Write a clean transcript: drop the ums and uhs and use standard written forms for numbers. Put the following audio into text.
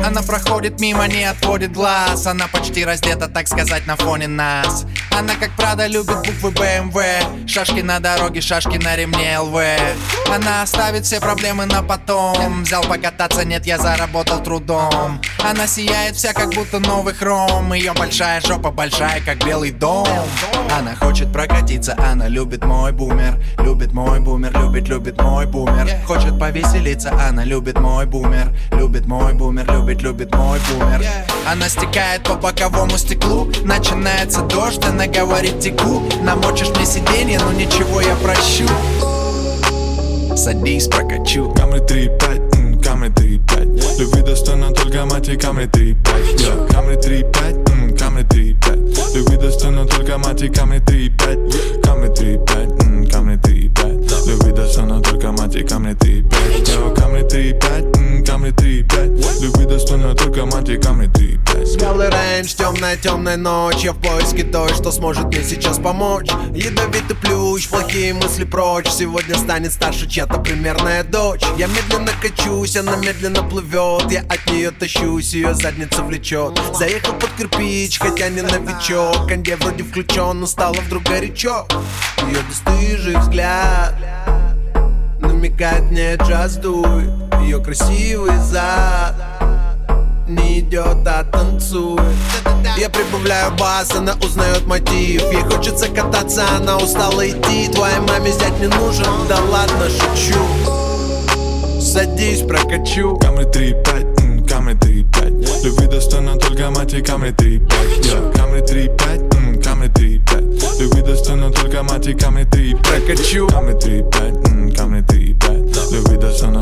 Она проходит мимо, не отводит глаз. Она почти раздета, так сказать, на фоне нас. Она как Прада любит буквы BMW. Шашки на дороге, шашки на ремне ЛВ. Она оставит все проблемы на потом. Взял покататься, нет, я заработал трудом. Она сияет вся, как будто новый хром. Ее большая жопа, большая, как Белый дом. Она хочет прокатиться, она любит мой бумер. Любит мой бумер, любит мой бумер. Хочет повеселиться, она любит мой бумер. Любит мой бумер, любит мой бумер. Она стекает по боковому стеклу. Начинается дождь, она говорит: теку. Намочишь мне сиденье, но ничего, я прощу. Садись, прокачу. Camry 3.5, Camry 3.5. Любви достойна только мать и Camry 3.5. Camry 3.5, Camry 3.5. Любви достойна только мать и Camry 3.5. Camry 3.5, Camry 3.5. Любви достойна только мать и Camry 3.5. Camry 3.5, Camry 3.5. Любви достойна только мать и Camry 3.5. Смелый рейндж, темная ночь. Я в поиске той, что сможет мне сейчас помочь. Ядовитый плющ, плохие мысли прочь. Сегодня станет старше чья-то примерная дочь. Я медленно качусь, она медленно плывет. Я от нее тащусь, ее задница влечет. Заехал под кирпич, хотя не новичок. Конде вроде включен, но стало вдруг горячо. Ее бесстыжий взгляд намекает мне: джаз дуй. Ее красивый зад не идет, а танцует. Я прибавляю бас, она узнает мотив. Ей хочется кататься, она устала идти. Твоей маме зять не нужен, да ладно, шучу. Садись, прокачу. Camry 3.5, Camry 3.5. Любви достойна только мать и Camry 3.5. Camry 3.5, Camry 3.5. Любви достойна только мать и Camry 3.5. Прокачу. Camry 3.5, Camry 3.5. Любви достойна